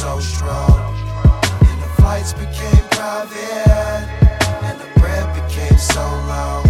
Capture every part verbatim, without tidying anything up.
so strong, and the flights became private, and the bread became so long.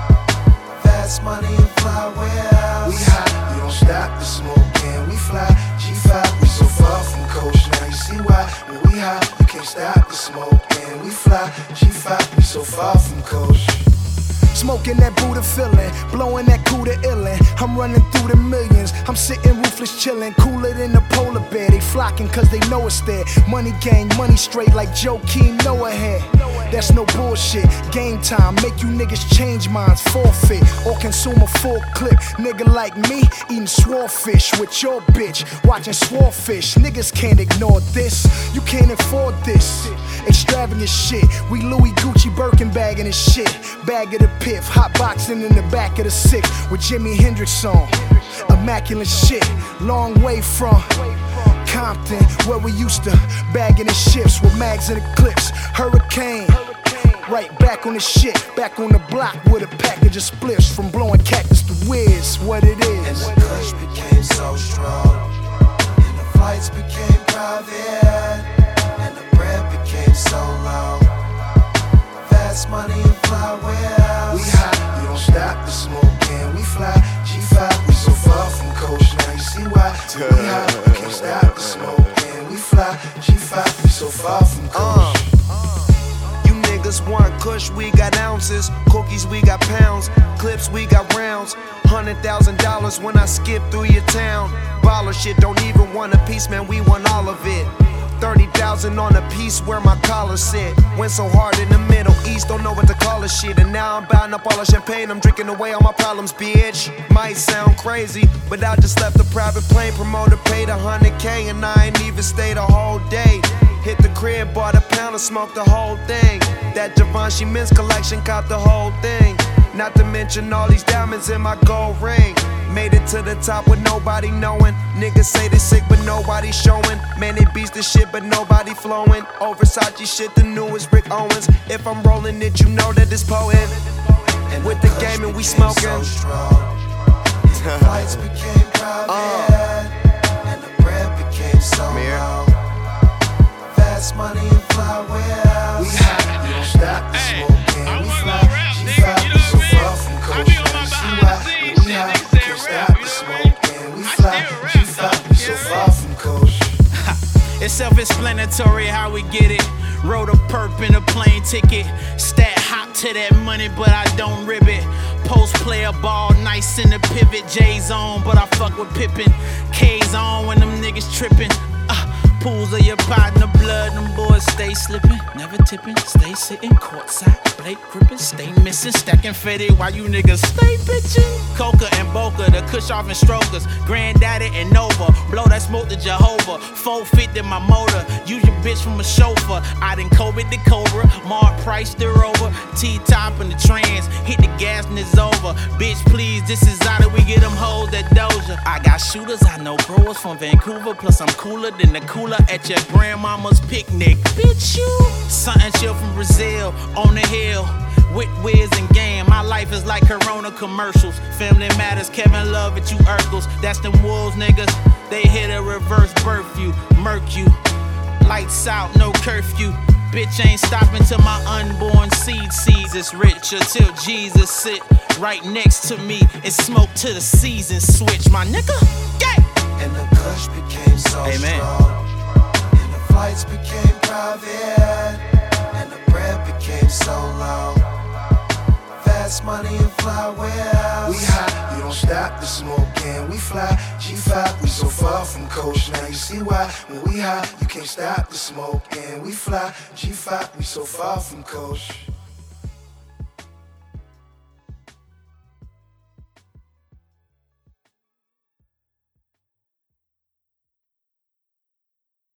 Fast money and fly wheels. We hot, we don't stop the smoke, and we fly. G five, we so far from coast. Now you see why when we hot, you can't stop the smoke, and we fly. G five, we so far from coast. Smoking that Buddha feeling, blowing that Cuda illin'. I'm running through the millions, I'm sitting ruthless chillin'. Cooler than the polar bear, they flocking cause they know it's there. Money gang, money straight like Joakim Noah had. That's no bullshit, game time, make you niggas change minds, forfeit, or consume a full clip. Nigga like me, eating swordfish with your bitch, watching swordfish. Niggas can't ignore this, you can't afford this. Extravagant shit, we Louis Gucci Birkin bagging this shit. Bag of the piff, hot boxing in the back of the six with Jimi Hendrix on. Immaculate shit, long way from Compton, where we used to bagging the ships with mags and the clips. Hurricane, right back on the shit, back on the block with a package of spliffs from blowing cactus to whiz. What it is. And the kush became so strong, and the flights became private, and the bread became so long. Fast money and fly wheels. We hot, we don't stop the smoke, and we fly. G five, we so far from coast. Now you see why we hot, we can't stop the smoke, and we fly. G five, we so far from coast. Uh, you niggas want kush, we got ounces. Cookies, we got pounds. Clips, we got rounds. Hundred thousand dollars when I skip through your town. Baller shit, don't even want a piece, man, we want all of it. Thirty thousand on a piece where my collar sit. Went so hard in the Middle East, don't know what to call this shit. And now I'm buying up all the champagne, I'm drinking away all my problems, bitch. Might sound crazy, but I just left a private plane. Promoter paid a hundred K and I ain't even stayed a whole day. Hit the crib, bought a pound and smoked the whole thing. That Givenchy men's collection caught the whole thing. Not to mention all these diamonds in my gold ring. Made it to the top with nobody knowing. Niggas say they sick but nobody showing. Man, they beast the shit but nobody flowing. Oh, Versace shit, the newest Rick Owens. If I'm rolling it, you know that it's potent. And with the game and we smoking. So strong, and the flights became private, uh. and the bread became so long. Fast money and fly wheels. We hot, we don't stop the smoke, and we fly. G five, we so far from coast. Now you see why we hot, we can't stop the smoke, and we fly. G five, we so far from coast. It's self-explanatory how we get it. Wrote a perp in a plane ticket. Stat hop to that money, but I don't rib it. Post player ball, nice in the pivot. J's on, but I fuck with Pippin. K's on when them niggas trippin'. Uh, pools of your partner blood, them boys stay slipping, never tipping, stay sitting courtside, Blake gripping, stay missing, stacking fetty while you niggas stay bitchin'. Coca and Boca, the Kush off and strokers, Granddaddy and Nova, blow that smoke to Jehovah, four fifty my motor, use your bitch from a chauffeur. I done COVID the Cobra, Mark Price the Rover, T-top in the trans, hit the gas and it's over. Bitch please, this is how we get them hoes that doja. I got shooters, I know growers from Vancouver, plus I'm cooler than the cooler at your grandmama's picnic. Bitch, you something chill from Brazil on the hill with Wiz and Game. My life is like Corona commercials. Family matters, Kevin Love at you Urkels. That's them wolves, niggas. They hit a reverse birth you, murk you. Lights out, no curfew. Bitch ain't stopping till my unborn seed sees it's rich until Jesus sit right next to me and smoke till the season switch, my nigga. Yeah. And the kush became so Amen. strong, and the flights became private, and the bread became so long. Fast money and fly wheels. We hot, we don't stop the smoke, and we fly. G five, we so far from coast. Now you see why when we hot, you can't stop the smoke, and we fly. G five, we so far from coast.